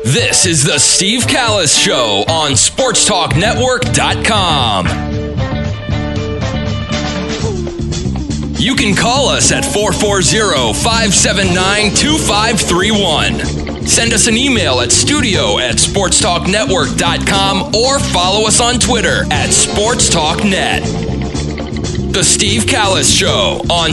This is the Steve Callis Show on SportsTalkNetwork.com. You can call us at 440-579-2531. Send us an email at studio@SportsTalkNetwork.com or follow us on Twitter at SportsTalkNet. The Steve Callis Show on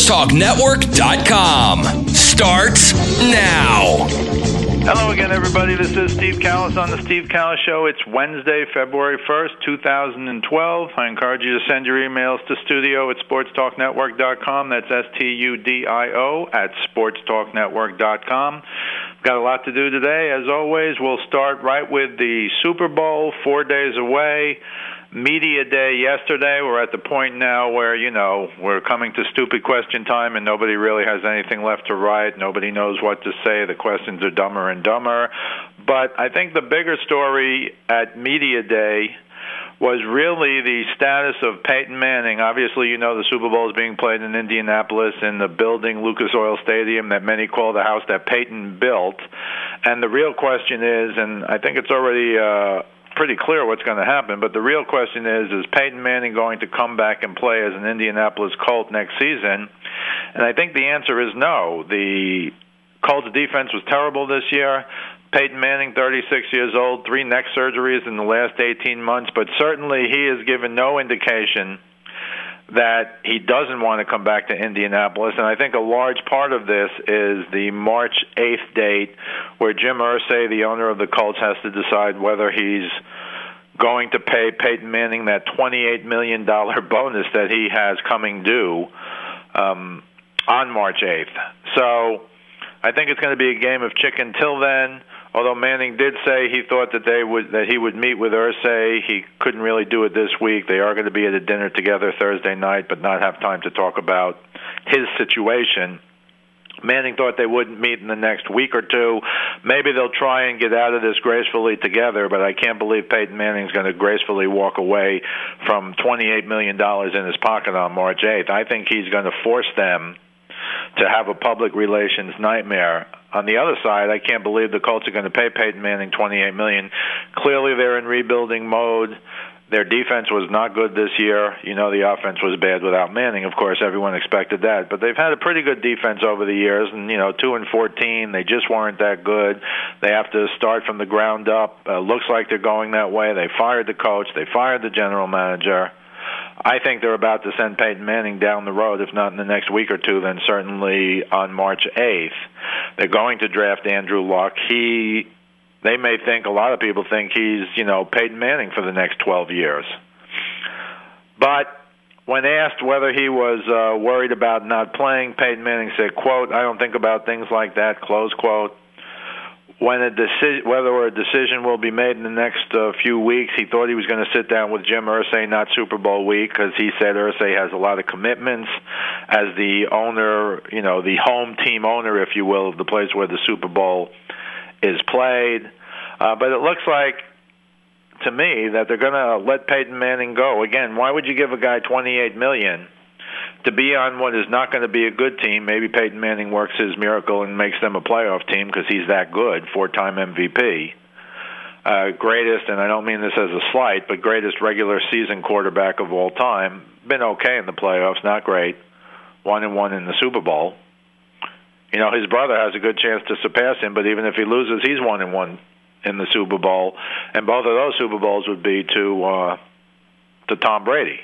SportsTalkNetwork.com starts now. Hello again, everybody. This is Steve Callis on the Steve Callis Show. It's Wednesday, February 1st, 2012. I encourage you to send your emails to studio@sportstalknetwork.com. That's STUDIO at sportstalknetwork.com. Got a lot to do today. As always, we'll start right with the Super Bowl, 4 days away. Media day yesterday. We're at the point now where, we're coming to stupid question time and nobody really has anything left to write. Nobody knows what to say. The questions are dumber and dumber. But I think the bigger story at media day was really the status of Peyton Manning. Obviously, the Super Bowl is being played in Indianapolis in the building, Lucas Oil Stadium, that many call the house that Peyton built. And the real question is, and I think it's already pretty clear what's going to happen, but the real question is Peyton Manning going to come back and play as an Indianapolis Colt next season? And I think the answer is no. The Colts defense was terrible this year. Peyton Manning, 36 years old, 3 neck surgeries in the last 18 months, but certainly he has given no indication that he doesn't want to come back to Indianapolis. And I think a large part of this is the March 8th date where Jim Irsay, the owner of the Colts, has to decide whether he's going to pay Peyton Manning that $28 million bonus that he has coming due on March 8th. So I think it's going to be a game of chicken till then. Although Manning did say he thought that he would meet with Irsay, he couldn't really do it this week. They are going to be at a dinner together Thursday night, but not have time to talk about his situation. Manning thought they wouldn't meet in the next week or two. Maybe they'll try and get out of this gracefully together, but I can't believe Peyton Manning's going to gracefully walk away from $28 million in his pocket on March 8th. I think he's going to force them to have a public relations nightmare. On the other side, I can't believe the Colts are going to pay Peyton Manning $28 million. Clearly, they're in rebuilding mode. Their defense was not good this year. The offense was bad without Manning. Of course, everyone expected that. But they've had a pretty good defense over the years. And, 2-14, they just weren't that good. They have to start from the ground up. Looks like they're going that way. They fired the coach. They fired the general manager. I think they're about to send Peyton Manning down the road, if not in the next week or two, then certainly on March 8th. They're going to draft Andrew Luck. They may think, a lot of people think he's, Peyton Manning for the next 12 years. But when asked whether he was worried about not playing, Peyton Manning said, quote, "I don't think about things like that," close quote. Whether a decision will be made in the next few weeks, he thought he was going to sit down with Jim Irsay, not Super Bowl week, because he said Irsay has a lot of commitments as the owner, the home team owner, if you will, of the place where the Super Bowl is played. But it looks like, to me, that they're going to let Peyton Manning go. Again, why would you give a guy $28 million to be on what is not going to be a good team? Maybe Peyton Manning works his miracle and makes them a playoff team because he's that good, 4-time MVP. Greatest, and I don't mean this as a slight, but greatest regular season quarterback of all time. Been okay in the playoffs, not great. 1-1 in the Super Bowl. His brother has a good chance to surpass him, but even if he loses, he's 1-1 in the Super Bowl. And both of those Super Bowls would be to Tom Brady.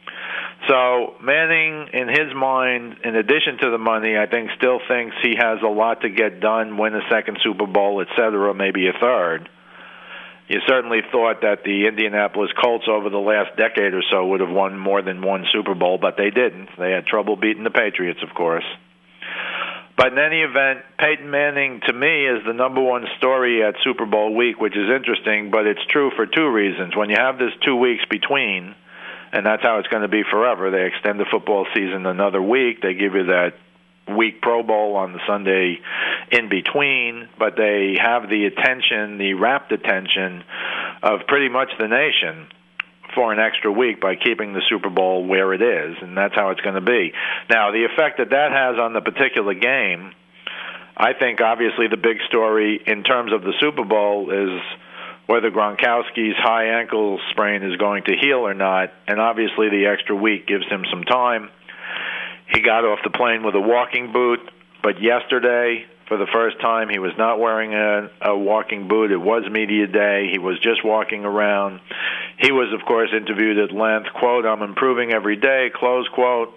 So Manning, in his mind, in addition to the money, I think still thinks he has a lot to get done, win a second Super Bowl, etc., maybe a third. You certainly thought that the Indianapolis Colts over the last decade or so would have won more than one Super Bowl, but they didn't. They had trouble beating the Patriots, of course. But in any event, Peyton Manning, to me, is the number one story at Super Bowl week, which is interesting, but it's true for two reasons. When you have this 2 weeks between, and that's how it's going to be forever. They extend the football season another week. They give you that week Pro Bowl on the Sunday in between, but they have the attention, the rapt attention of pretty much the nation for an extra week by keeping the Super Bowl where it is, and that's how it's going to be. Now, the effect that has on the particular game, I think obviously the big story in terms of the Super Bowl is whether Gronkowski's high ankle sprain is going to heal or not, and obviously the extra week gives him some time. He got off the plane with a walking boot, but yesterday, for the first time, he was not wearing a walking boot. It was media day. He was just walking around. He was, of course, interviewed at length, quote, "I'm improving every day," close quote.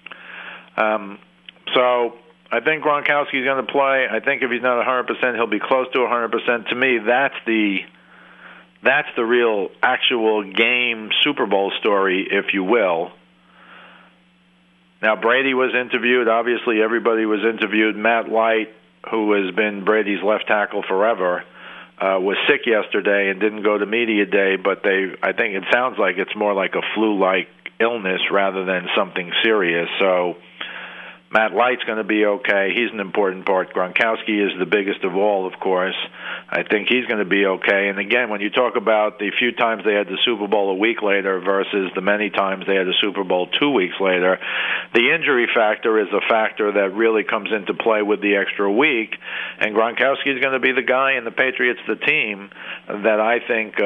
So I think Gronkowski's going to play. I think if he's not 100%, he'll be close to 100%. To me, that's the real, actual game Super Bowl story, if you will. Now, Brady was interviewed. Obviously, everybody was interviewed. Matt Light, who has been Brady's left tackle forever, was sick yesterday and didn't go to media day, but I think it sounds like it's more like a flu-like illness rather than something serious. So Matt Light's going to be okay. He's an important part. Gronkowski is the biggest of all, of course. I think he's going to be okay. And again, when you talk about the few times they had the Super Bowl a week later versus the many times they had the Super Bowl 2 weeks later, the injury factor is a factor that really comes into play with the extra week. And Gronkowski is going to be the guy in the Patriots, the team, that I think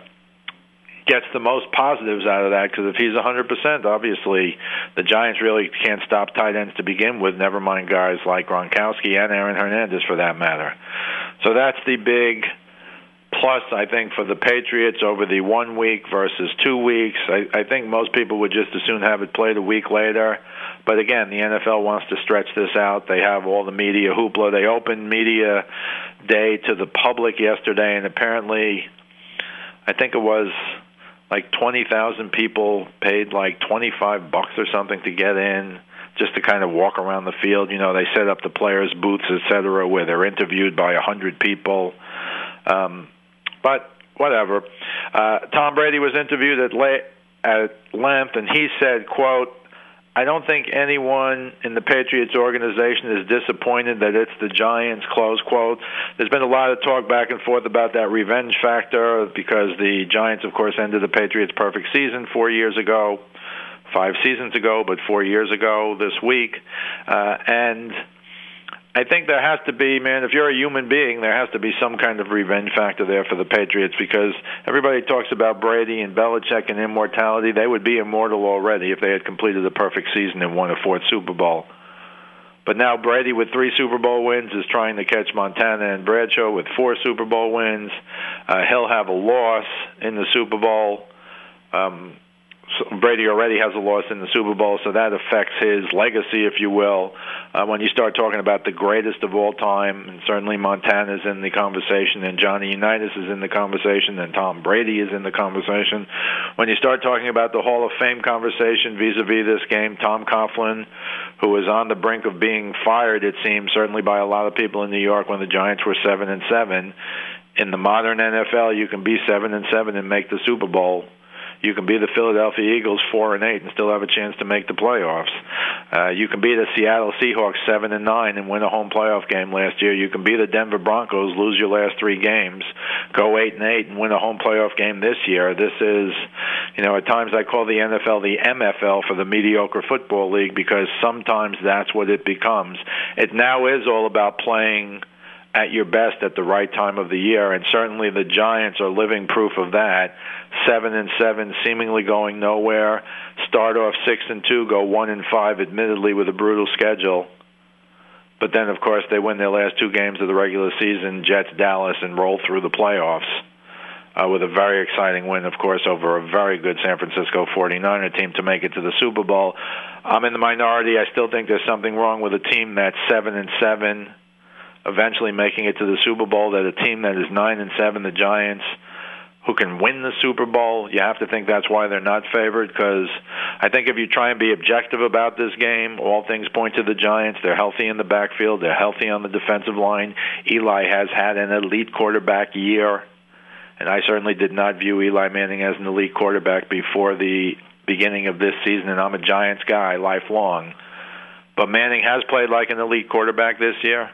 gets the most positives out of that, because if he's 100%, obviously the Giants really can't stop tight ends to begin with, never mind guys like Gronkowski and Aaron Hernandez for that matter. So that's the big plus, I think, for the Patriots over the 1 week versus 2 weeks. I think most people would just as soon have it played a week later. But again, the NFL wants to stretch this out. They have all the media hoopla. They opened media day to the public yesterday, and apparently I think it was like 20,000 people paid like $25 or something to get in, just to kind of walk around the field. You know, they set up the players' booths, et cetera, where they're interviewed by 100 people. But whatever. Tom Brady was interviewed at length, and he said, quote, "I don't think anyone in the Patriots organization is disappointed that it's the Giants," close quote. There's been a lot of talk back and forth about that revenge factor, because the Giants, of course, ended the Patriots' perfect season 4 years ago, 5 seasons ago, but 4 years ago this week. And I think there has to be, man, if you're a human being, there has to be some kind of revenge factor there for the Patriots, because everybody talks about Brady and Belichick and immortality. They would be immortal already if they had completed a perfect season and won a 4th Super Bowl. But now Brady, with 3 Super Bowl wins, is trying to catch Montana and Bradshaw with 4 Super Bowl wins. He'll have a loss in the Super Bowl. Brady already has a loss in the Super Bowl, so that affects his legacy, if you will. When you start talking about the greatest of all time, and certainly Montana's in the conversation, and Johnny Unitas is in the conversation, and Tom Brady is in the conversation. When you start talking about the Hall of Fame conversation vis-a-vis this game, Tom Coughlin, who was on the brink of being fired, it seems, certainly by a lot of people in New York when the Giants were 7-7. In the modern NFL, you can be 7-7 and make the Super Bowl. You can be the Philadelphia Eagles 4-8 and still have a chance to make the playoffs. You can be the Seattle Seahawks 7-9 and win a home playoff game last year. You can be the Denver Broncos, lose your last 3 games, go 8-8 and win a home playoff game this year. This is, you know, at times I call the NFL the MFL for the mediocre football league, because sometimes that's what it becomes. It now is all about playing at your best at the right time of the year, and certainly the Giants are living proof of that. 7-7, seemingly going nowhere. Start off 6-2, go 1-5, admittedly with a brutal schedule. But then, of course, they win their last 2 games of the regular season, Jets, Dallas, and roll through the playoffs with a very exciting win, of course, over a very good San Francisco 49er team to make it to the Super Bowl. I'm in the minority. I still think there's something wrong with a team that's 7-7, eventually making it to the Super Bowl, that a team that is 9-7, the Giants, who can win the Super Bowl, you have to think that's why they're not favored, because I think if you try and be objective about this game, all things point to the Giants. They're healthy in the backfield. They're healthy on the defensive line. Eli has had an elite quarterback year, and I certainly did not view Eli Manning as an elite quarterback before the beginning of this season, and I'm a Giants guy lifelong. But Manning has played like an elite quarterback this year.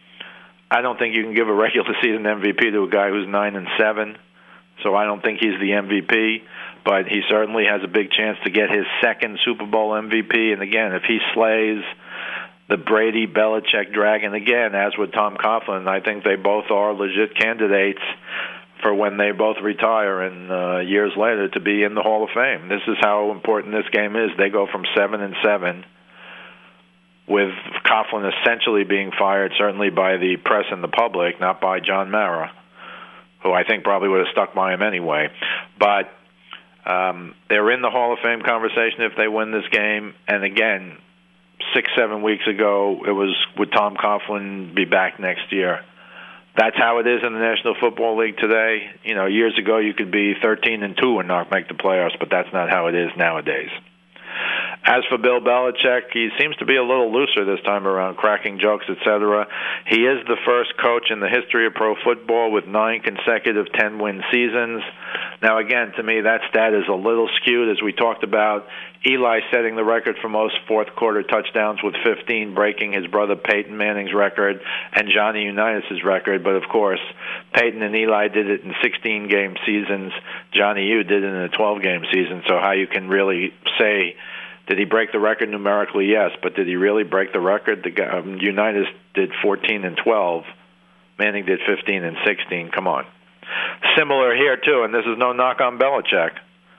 I don't think you can give a regular season MVP to a guy who's 9-7. So I don't think he's the MVP, but he certainly has a big chance to get his 2nd Super Bowl MVP. And again, if he slays the Brady-Belichick dragon again, as with Tom Coughlin. I think they both are legit candidates for when they both retire and years later to be in the Hall of Fame. This is how important this game is. They go from 7-7 with Coughlin essentially being fired, certainly by the press and the public, not by John Mara, who I think probably would have stuck by him anyway. But they're in the Hall of Fame conversation if they win this game. And again, 6-7 weeks ago, it was, would Tom Coughlin be back next year? That's how it is in the National Football League today. You know, years ago you could be 13-2 and not make the playoffs, but that's not how it is nowadays. As for Bill Belichick, he seems to be a little looser this time around, cracking jokes, etc. He is the first coach in the history of pro football with 9 consecutive 10-win seasons. Now, again, to me, that stat is a little skewed, as we talked about. Eli setting the record for most fourth-quarter touchdowns with 15, breaking his brother Peyton Manning's record and Johnny Unitas' record. But, of course, Peyton and Eli did it in 16-game seasons. Johnny U did it in a 12-game season. So how you can really say, did he break the record numerically? Yes. But did he really break the record? Unitas did 14 and 12. Manning did 15 and 16. Come on. Similar here, too, and this is no knock on Belichick.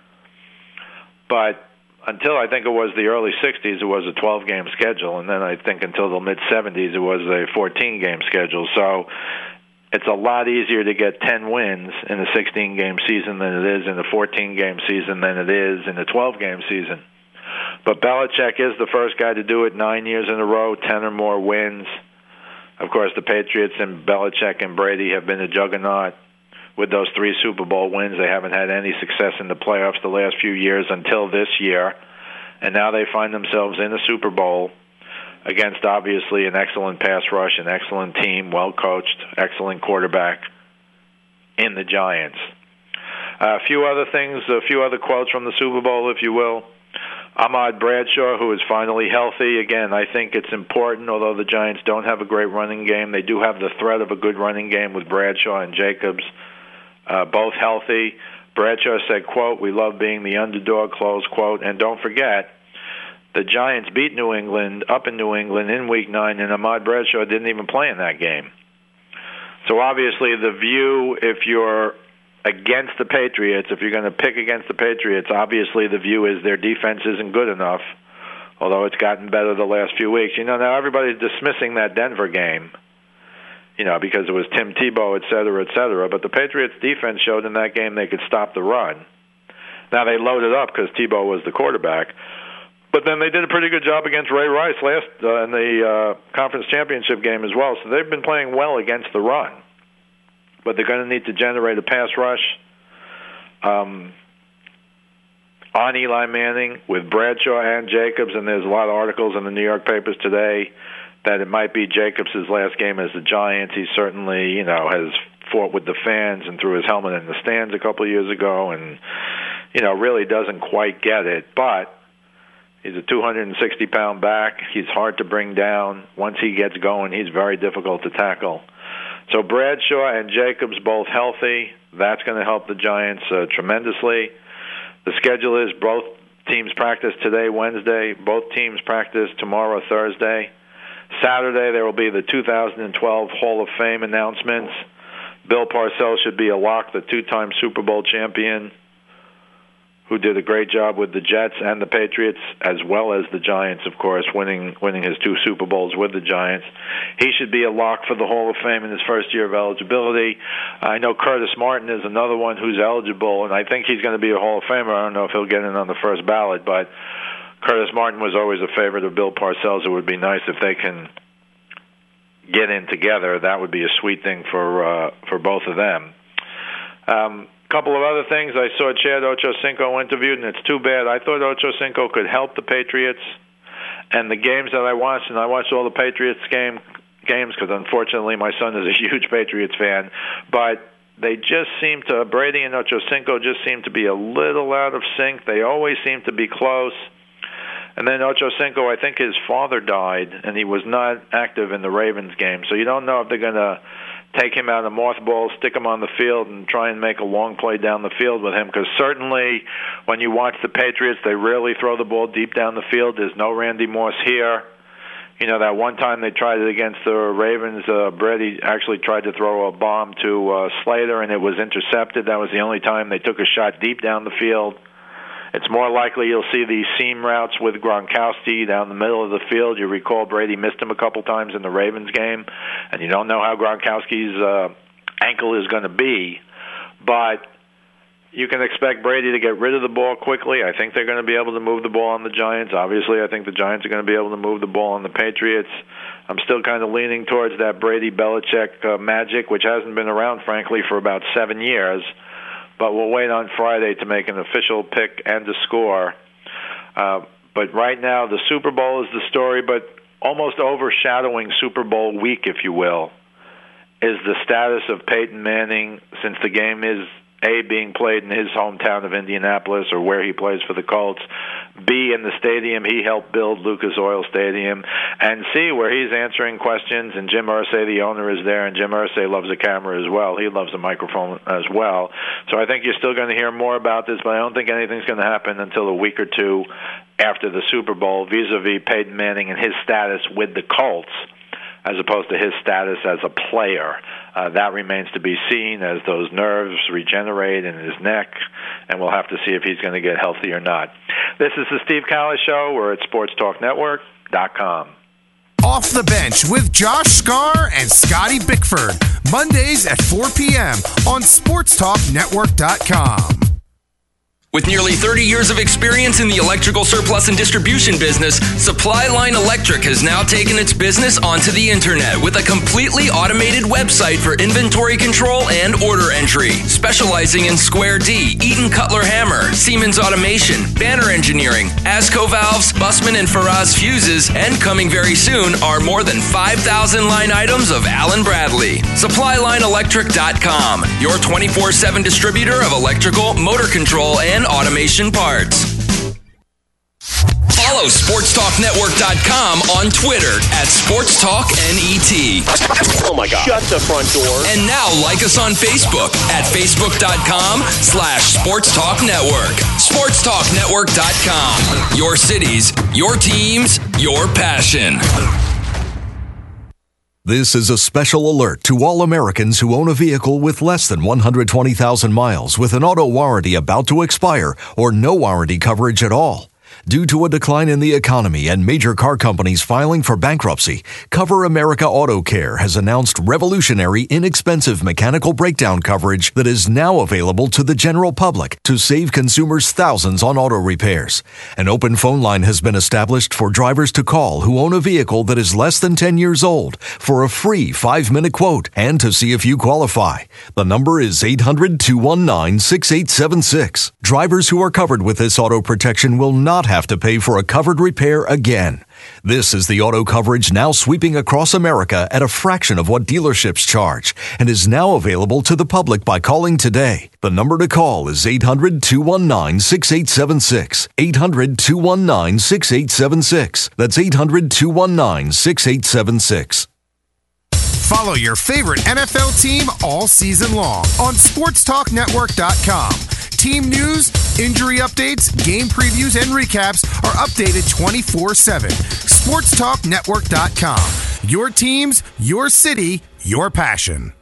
But until I think it was the early 60s, it was a 12-game schedule, and then I think until the mid-70s, it was a 14-game schedule. So it's a lot easier to get 10 wins in a 16-game season than it is in a 14-game season than it is in a 12-game season. But Belichick is the first guy to do it 9 years in a row, 10 or more wins. Of course, the Patriots and Belichick and Brady have been a juggernaut. With those 3 Super Bowl wins, they haven't had any success in the playoffs the last few years until this year. And now they find themselves in a Super Bowl against, obviously, an excellent pass rush, an excellent team, well-coached, excellent quarterback in the Giants. A few other things, a few other quotes from the Super Bowl, if you will. Ahmad Bradshaw, who is finally healthy. Again, I think it's important, although the Giants don't have a great running game, they do have the threat of a good running game with Bradshaw and Jacobs. Both healthy. Bradshaw said, quote, "We love being the underdog," close quote. And don't forget, the Giants beat New England up in New England in Week 9, and Ahmad Bradshaw didn't even play in that game. So obviously the view, if you're against the Patriots, if you're going to pick against the Patriots, obviously the view is their defense isn't good enough, although it's gotten better the last few weeks. You know, now everybody's dismissing that Denver game, you know, because it was Tim Tebow, et cetera, but the Patriots' defense showed in that game they could stop the run. Now, they loaded up because Tebow was the quarterback, but then they did a pretty good job against Ray Rice in the conference championship game as well, so they've been playing well against the run. But they're going to need to generate a pass rush on Eli Manning with Bradshaw and Jacobs, and there's a lot of articles in the New York papers today that it might be Jacobs' last game as the Giants. He certainly, you know, has fought with the fans and threw his helmet in the stands a couple of years ago and, you know, really doesn't quite get it. But he's a 260-pound back. He's hard to bring down. Once he gets going, he's very difficult to tackle. So Bradshaw and Jacobs both healthy. That's going to help the Giants tremendously. The schedule is both teams practice today, Wednesday. Both teams practice tomorrow, Thursday. Saturday, there will be the 2012 Hall of Fame announcements. Bill Parcells should be a lock, the 2-time Super Bowl champion, who did a great job with the Jets and the Patriots, as well as the Giants, of course, winning his 2 Super Bowls with the Giants. He should be a lock for the Hall of Fame in his first year of eligibility. I know Curtis Martin is another one who's eligible, and I think he's going to be a Hall of Famer. I don't know if he'll get in on the first ballot, but Curtis Martin was always a favorite of Bill Parcells. It would be nice if they can get in together. That would be a sweet thing for both of them. Couple of other things. I saw Chad Ochocinco interviewed, and it's too bad. I thought Ochocinco could help the Patriots. And the games that I watched, and I watched all the Patriots games because unfortunately my son is a huge Patriots fan, but they just seem to, Brady and Ochocinco just seem to be a little out of sync. They always seem to be close. And then Ochocinco, I think his father died, and he was not active in the Ravens game. So you don't know if they're going to take him out of mothballs, stick him on the field, and try and make a long play down the field with him. Because certainly when you watch the Patriots, they rarely throw the ball deep down the field. There's no Randy Moss here. That one time they tried it against the Ravens, Brady actually tried to throw a bomb to Slater, and it was intercepted. That was the only time they took a shot deep down the field. It's more likely you'll see these seam routes with Gronkowski down the middle of the field. You recall Brady missed him a couple times in the Ravens game, and you don't know how Gronkowski's ankle is going to be. But you can expect Brady to get rid of the ball quickly. I think they're going to be able to move the ball on the Giants. Obviously, I think the Giants are going to be able to move the ball on the Patriots. I'm still kind of leaning towards that Brady-Belichick magic, which hasn't been around, frankly, for about 7 years. But we'll wait on Friday to make an official pick and a score. But right now, the Super Bowl is the story, but almost overshadowing Super Bowl week, if you will, is the status of Peyton Manning, since the game is A, being played in his hometown of Indianapolis, or where he plays for the Colts, B, in the stadium he helped build, Lucas Oil Stadium, and C, where he's answering questions, and Jim Irsay, the owner, is there, and Jim Irsay loves a camera as well. He loves a microphone as well. So I think you're still going to hear more about this, but I don't think anything's going to happen until a week or two after the Super Bowl, vis-a-vis Peyton Manning and his status with the Colts, as opposed to his status as a player. That remains to be seen as those nerves regenerate in his neck, and we'll have to see if he's going to get healthy or not. This is the Steve Callis Show. We're at SportsTalkNetwork.com. Off the Bench with Josh Scar and Scotty Bickford. Mondays at 4 p.m. on SportsTalkNetwork.com. With nearly 30 years of experience in the electrical surplus and distribution business, Supply Line Electric has now taken its business onto the internet with a completely automated website for inventory control and order entry. Specializing in Square D, Eaton Cutler Hammer, Siemens Automation, Banner Engineering, ASCO Valves, Bussman and Faraz Fuses, and coming very soon are more than 5,000 line items of Allen Bradley. SupplyLineElectric.com, your 24/7 distributor of electrical, motor control, and automation parts. Follow SportsTalkNetwork.com on Twitter at SportsTalkNET. Oh my God. Shut the front door. And now like us on Facebook at Facebook.com/SportsTalkNetwork. SportsTalkNetwork.com. Your cities, your teams, your passion. This is a special alert to all Americans who own a vehicle with less than 120,000 miles with an auto warranty about to expire or no warranty coverage at all. Due to a decline in the economy and major car companies filing for bankruptcy, Cover America Auto Care has announced revolutionary, inexpensive mechanical breakdown coverage that is now available to the general public to save consumers thousands on auto repairs. An open phone line has been established for drivers to call who own a vehicle that is less than 10 years old for a free 5-minute quote and to see if you qualify. The number is 800-219-6876. Drivers who are covered with this auto protection will not have to pay for a covered repair again. This is the auto coverage now sweeping across America at a fraction of what dealerships charge and is now available to the public by calling today. The number to call is 800-219-6876. 800-219-6876. That's 800-219-6876. Follow your favorite NFL team all season long on SportsTalkNetwork.com. Team news, injury updates, game previews, and recaps are updated 24/7. SportsTalkNetwork.com. Your teams, your city, your passion.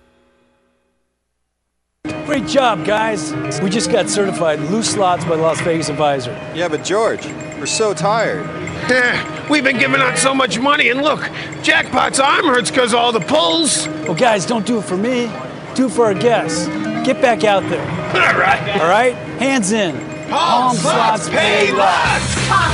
Great job, guys. We just got certified loose slots by Las Vegas Advisor. Yeah, but George, we're so tired. We've been giving out so much money, and look, Jackpot's arm hurts because of all the pulls. Well, guys, don't do it for me. Do it for our guests. Get back out there. All right. All right? Hands in. Palm slots pay lots.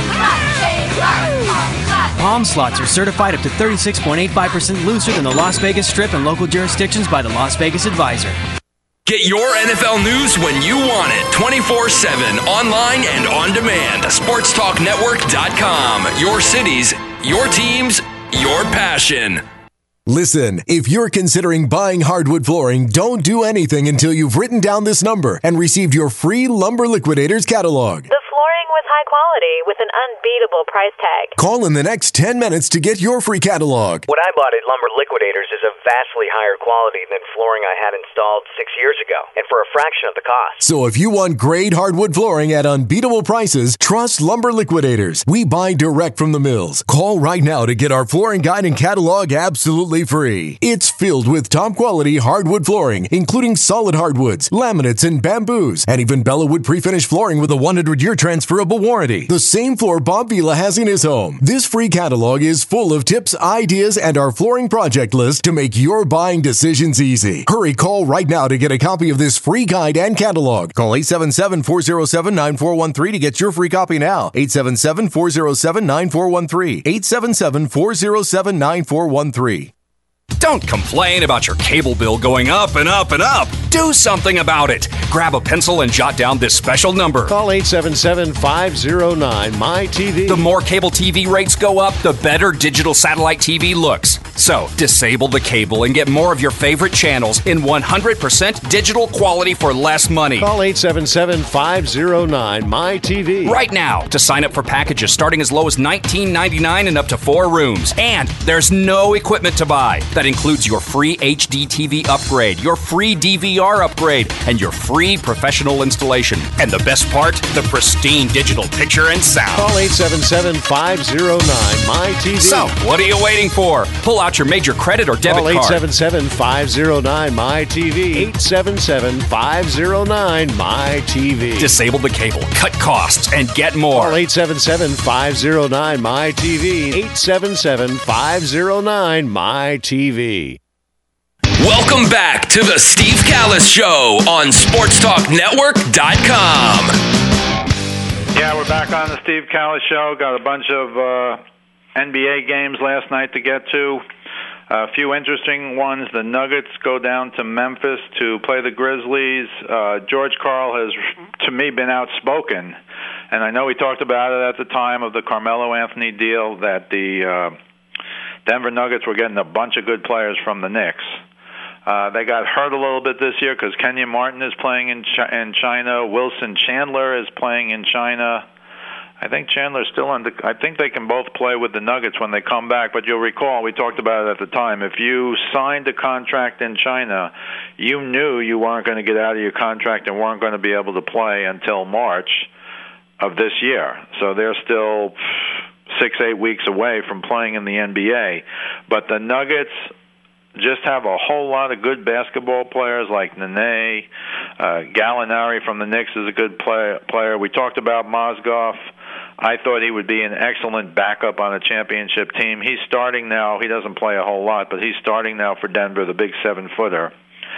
Palm slots are certified up to 36.85% looser than the Las Vegas Strip and local jurisdictions by the Las Vegas Advisor. Get your NFL news when you want it, 24/7, online and on demand. SportsTalkNetwork.com. Your cities, your teams, your passion. Listen, if you're considering buying hardwood flooring, don't do anything until you've written down this number and received your free Lumber Liquidators catalog. The flooring flooring with high quality with an unbeatable price tag. Call in the next 10 minutes to get your free catalog. What I bought at Lumber Liquidators is of vastly higher quality than flooring I had installed 6 years ago, and for a fraction of the cost. So if you want great hardwood flooring at unbeatable prices, trust Lumber Liquidators. We buy direct from the mills. Call right now to get our flooring guide and catalog absolutely free. It's filled with top quality hardwood flooring, including solid hardwoods, laminates, and bamboos, and even Bellawood pre-finished flooring with a 100-year transferable warranty. The same floor Bob Vila has in his home. This free catalog is full of tips, ideas, and our flooring project list to make your buying decisions easy. Hurry, call right now to get a copy of this free guide and catalog. Call 877-407-9413 to get your free copy now. 877-407-9413. 877-407-9413. Don't complain about your cable bill going up and up and up. Do something about it. Grab a pencil and jot down this special number. Call 877-509-MY-TV. The more cable TV rates go up, the better digital satellite TV looks. So, disable the cable and get more of your favorite channels in 100% digital quality for less money. Call 877-509-MY-TV. Right now to sign up for packages starting as low as $19.99 and up to 4 rooms. And there's no equipment to buy. That includes your free HD TV upgrade, your free DVR upgrade, and your free professional installation. And the best part, the pristine digital picture and sound. Call 877-509-MY-TV. So, what are you waiting for? Pull out your major credit or debit card. Call 877-509-MY-TV. 877-509-MY-TV. Disable the cable, cut costs, and get more. Call 877-509-MY-TV. 877-509-MY-TV. Welcome back to the Steve Callis Show on SportsTalkNetwork.com. Yeah, we're back on the Steve Callis Show. Got a bunch of NBA games last night to get to. A few interesting ones. The Nuggets go down to Memphis to play the Grizzlies. George Karl has, to me, been outspoken. And I know we talked about it at the time of the Carmelo Anthony deal that the Denver Nuggets were getting a bunch of good players from the Knicks. They got hurt a little bit this year because Kenyon Martin is playing in China. Wilson Chandler is playing in China. I think Chandler's still on. I think they can both play with the Nuggets when they come back. But you'll recall, we talked about it at the time. If you signed a contract in China, you knew you weren't going to get out of your contract and weren't going to be able to play until March of this year. So they're still 6-8 weeks away from playing in the NBA. But the Nuggets just have a whole lot of good basketball players like Nene. Gallinari from the Knicks is a good player. We talked about Mozgov. I thought he would be an excellent backup on a championship team. He's starting now. He doesn't play a whole lot, but he's starting now for Denver, the big 7-footer.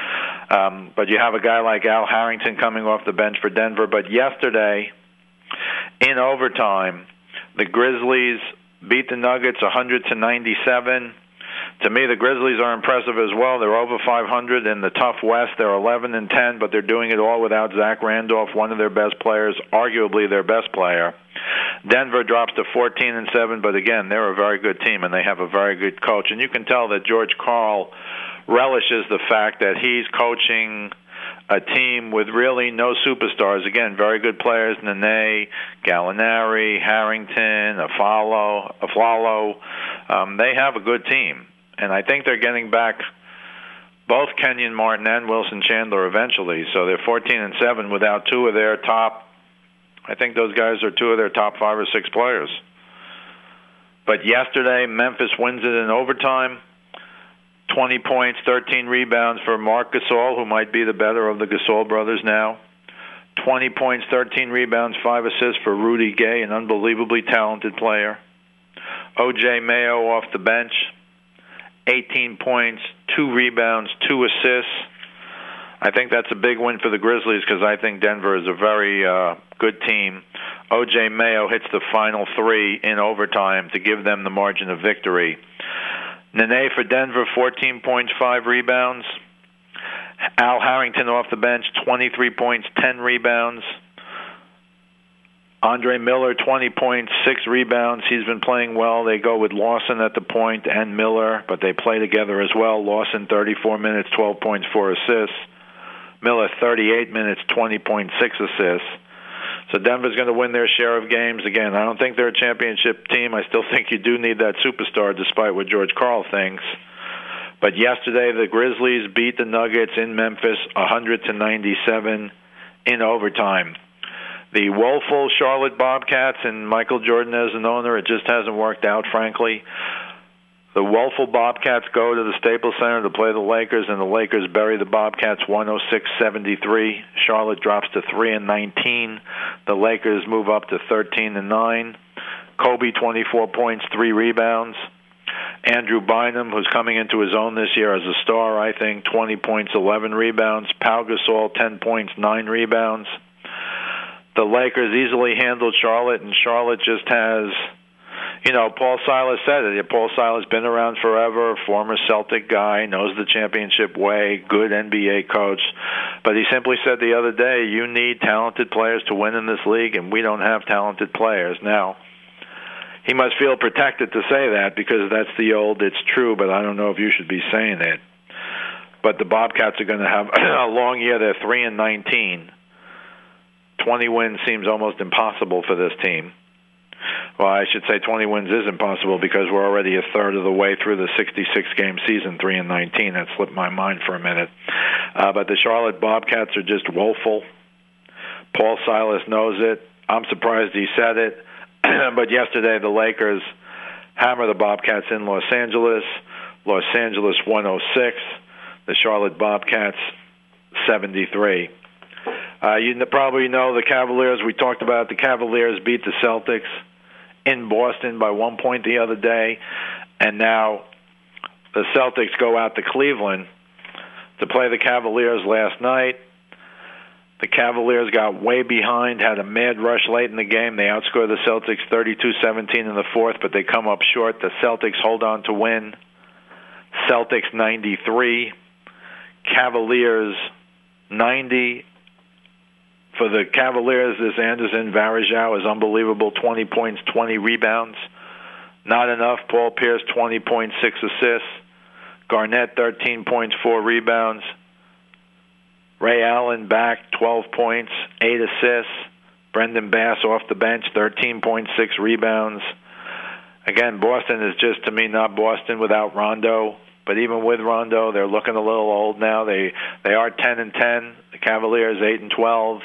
But you have a guy like Al Harrington coming off the bench for Denver. But yesterday, in overtime, the Grizzlies beat the Nuggets 100-97. To me, the Grizzlies are impressive as well. They're over 500 in the tough West. They're 11-10, but they're doing it all without Zach Randolph, one of their best players, arguably their best player. Denver drops to 14-7, but again, they're a very good team, and they have a very good coach. And you can tell that George Karl relishes the fact that he's coaching a team with really no superstars. Again, very good players, Nene, Gallinari, Harrington, Aflalo. They have a good team. And I think they're getting back both Kenyon Martin and Wilson Chandler eventually. So they're 14-7 without two of their top. I think those guys are two of their top 5 or 6 players. But yesterday, Memphis wins it in overtime. 20 points, 13 rebounds for Marc Gasol, who might be the better of the Gasol brothers now. 20 points, 13 rebounds, 5 assists for Rudy Gay, an unbelievably talented player. O.J. Mayo off the bench. 18 points, 2 rebounds, 2 assists. I think that's a big win for the Grizzlies because I think Denver is a very good team. O.J. Mayo hits the final 3 in overtime to give them the margin of victory. Nene for Denver, 14 points, 5 rebounds. Al Harrington off the bench, 23 points, 10 rebounds. Andre Miller, 20 points, 6 rebounds. He's been playing well. They go with Lawson at the point and Miller, but they play together as well. Lawson, 34 minutes, 12 points, 4 assists. Miller, 38 minutes, 20.6 assists. So Denver's going to win their share of games. Again, I don't think they're a championship team. I still think you do need that superstar, despite what George Karl thinks. But yesterday, the Grizzlies beat the Nuggets in Memphis 100-97 in overtime. The woeful Charlotte Bobcats and Michael Jordan as an owner, it just hasn't worked out, frankly. The woeful Bobcats go to the Staples Center to play the Lakers, and the Lakers bury the Bobcats 106-73. Charlotte drops to 3-19. The Lakers move up to 13-9. Kobe, 24 points, 3 rebounds. Andrew Bynum, who's coming into his own this year as a star, I think, 20 points, 11 rebounds. Pau Gasol, 10 points, 9 rebounds. The Lakers easily handled Charlotte, and Charlotte just has... Paul Silas said it. Paul Silas been around forever, former Celtic guy, knows the championship way, good NBA coach. But he simply said the other day, you need talented players to win in this league, and we don't have talented players. Now, he must feel protected to say that because that's the old, it's true, but I don't know if you should be saying it. But the Bobcats are going to have a long year. They're 3-19. 20 wins seems almost impossible for this team. Well, I should say 20 wins is impossible because we're already a third of the way through the 66-game season, 3-19. That slipped my mind for a minute. But the Charlotte Bobcats are just woeful. Paul Silas knows it. I'm surprised he said it. But yesterday the Lakers hammer the Bobcats in Los Angeles. Los Angeles 106. The Charlotte Bobcats 73. You probably know the Cavaliers. We talked about the Cavaliers beat the Celtics in Boston by 1 point the other day, and now the Celtics go out to Cleveland to play the Cavaliers last night. The Cavaliers got way behind, had a mad rush late in the game. They outscored the Celtics 32-17 in the fourth, but they come up short. The Celtics hold on to win. Celtics 93, Cavaliers 90. For the Cavaliers, this Anderson Varejao is unbelievable. 20 points, 20 rebounds. Not enough. Paul Pierce, 20 points, 6 assists. Garnett, 13 points, 4 rebounds. Ray Allen back, 12 points, 8 assists. Brendan Bass off the bench, 13.6 rebounds. Again, Boston is just, to me, not Boston without Rondo. But even with Rondo, they're looking a little old now. They are 10-10. The Cavaliers 8-12.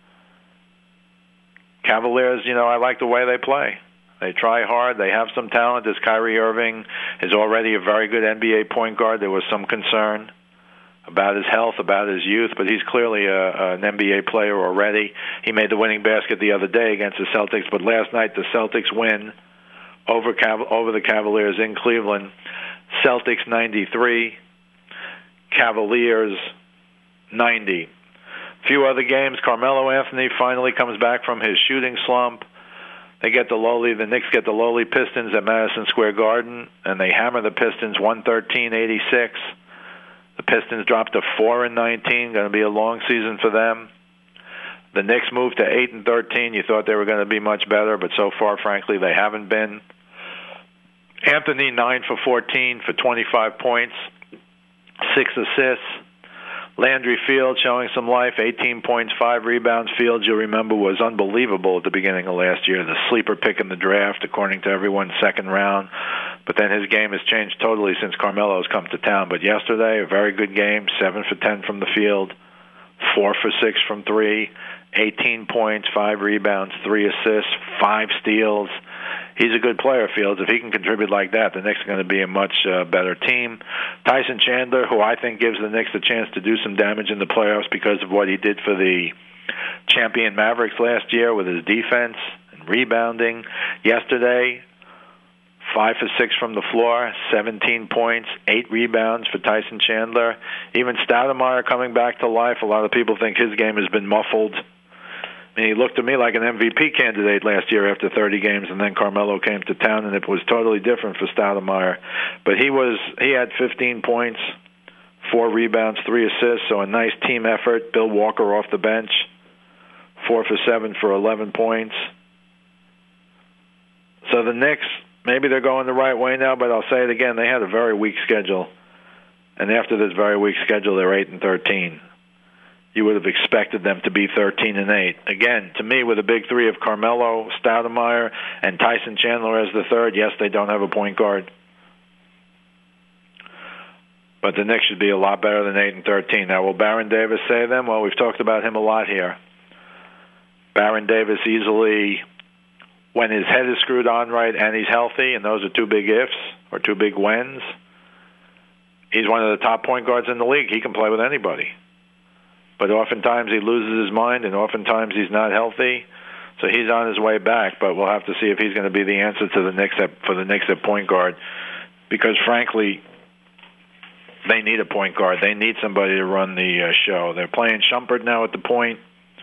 Cavaliers, I like the way they play. They try hard. They have some talent. As Kyrie Irving is already a very good NBA point guard, there was some concern about his health, about his youth, but he's clearly an NBA player already. He made the winning basket the other day against the Celtics, but last night the Celtics win over the Cavaliers in Cleveland. Celtics 93, Cavaliers 90. Few other games. Carmelo Anthony finally comes back from his shooting slump. The Knicks get the lowly Pistons at Madison Square Garden, and they hammer the Pistons 113-86. The Pistons drop to 4-19. Going to be a long season for them. The Knicks moved to 8-13. You thought they were going to be much better, but so far, frankly, they haven't been. Anthony 9 for 14 for 25 points, 6 assists. Landry Fields showing some life, 18 points, 5 rebounds. Fields, you'll remember, was unbelievable at the beginning of last year, the sleeper pick in the draft, according to everyone, second round. But then his game has changed totally since Carmelo's come to town. But yesterday, a very good game, 7 for 10 from the field, 4 for 6 from 3, 18 points, 5 rebounds, 3 assists, 5 steals. He's a good player, Fields. If he can contribute like that, the Knicks are going to be a much better team. Tyson Chandler, who I think gives the Knicks a chance to do some damage in the playoffs because of what he did for the champion Mavericks last year with his defense and rebounding. Yesterday, 5 for 6 from the floor, 17 points, 8 rebounds for Tyson Chandler. Even Stoudemire coming back to life. A lot of people think his game has been muffled. I mean, he looked to me like an MVP candidate last year after 30 games, and then Carmelo came to town, and it was totally different for Stoudemire. But he had 15 points, 4 rebounds, 3 assists, so a nice team effort. Bill Walker off the bench, 4 for 7 for 11 points. So the Knicks, maybe they're going the right way now, but I'll say it again, they had a very weak schedule. And after this very weak schedule, they're 8-13. you would have expected them to be 13-8. Again, to me, with a big three of Carmelo, Stoudemire, and Tyson Chandler as the third, yes, they don't have a point guard. But the Knicks should be a lot better than 8-13. Now, will Baron Davis save them? Well, we've talked about him a lot here. Baron Davis easily, when his head is screwed on right and he's healthy, and those are two big ifs or two big whens, he's one of the top point guards in the league. He can play with anybody. But oftentimes he loses his mind, and oftentimes he's not healthy. So he's on his way back, but we'll have to see if he's going to be the answer to the Knicks for the Knicks at point guard. Because, frankly, they need a point guard. They need somebody to run the show. They're playing Shumpert now at the point.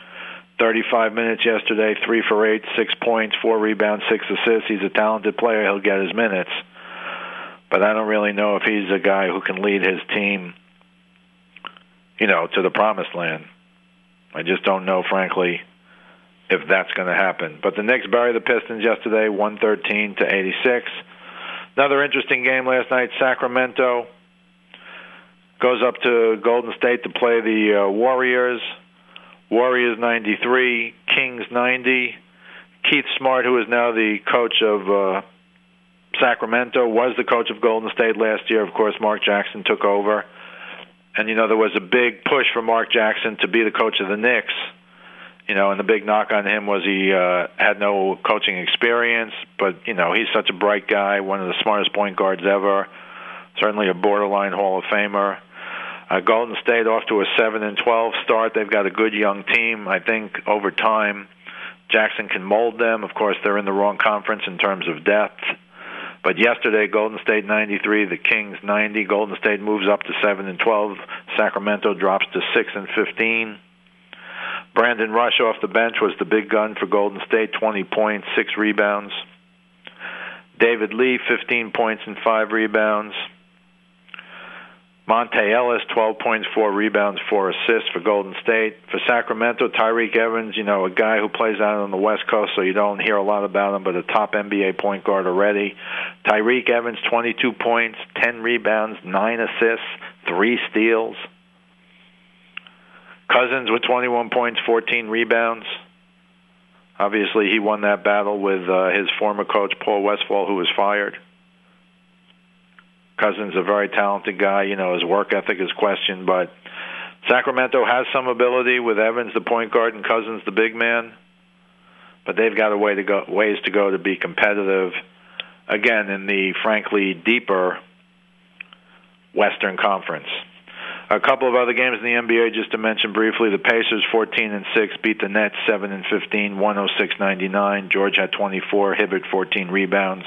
35 minutes yesterday, 3 for 8, 6 points, 4 rebounds, 6 assists. He's a talented player. He'll get his minutes. But I don't really know if he's a guy who can lead his team, to the promised land. I just don't know, frankly, if that's going to happen. But the Knicks buried the Pistons yesterday, 113-86. Another interesting game last night. Sacramento goes up to Golden State to play the Warriors. Warriors 93, Kings 90. Keith Smart, who is now the coach of Sacramento, was the coach of Golden State last year. Of course, Mark Jackson took over. And, there was a big push for Mark Jackson to be the coach of the Knicks. And the big knock on him was he had no coaching experience. But, he's such a bright guy, one of the smartest point guards ever, certainly a borderline Hall of Famer. Golden State off to a 7-12 start. They've got a good young team. I think over time Jackson can mold them. Of course, they're in the wrong conference in terms of depth. But yesterday, Golden State 93, the Kings 90. Golden State moves up to 7-12. Sacramento drops to 6-15. Brandon Rush off the bench was the big gun for Golden State, 20 points, 6 rebounds. David Lee, 15 points and 5 rebounds. Monte Ellis, 12 points, 4 rebounds, 4 assists for Golden State. For Sacramento, Tyreke Evans, a guy who plays out on the West Coast, so you don't hear a lot about him, but a top NBA point guard already. Tyreke Evans, 22 points, 10 rebounds, 9 assists, 3 steals. Cousins with 21 points, 14 rebounds. Obviously, he won that battle with his former coach, Paul Westphal, who was fired. Cousins a very talented guy. His work ethic is questioned, but Sacramento has some ability with Evans, the point guard, and Cousins, the big man. But they've got ways to go to be competitive, again, in the, frankly, deeper Western Conference. A couple of other games in the NBA, just to mention briefly. The Pacers, 14-6, beat the Nets 7-15, 106-99. George had 24, Hibbert 14 rebounds.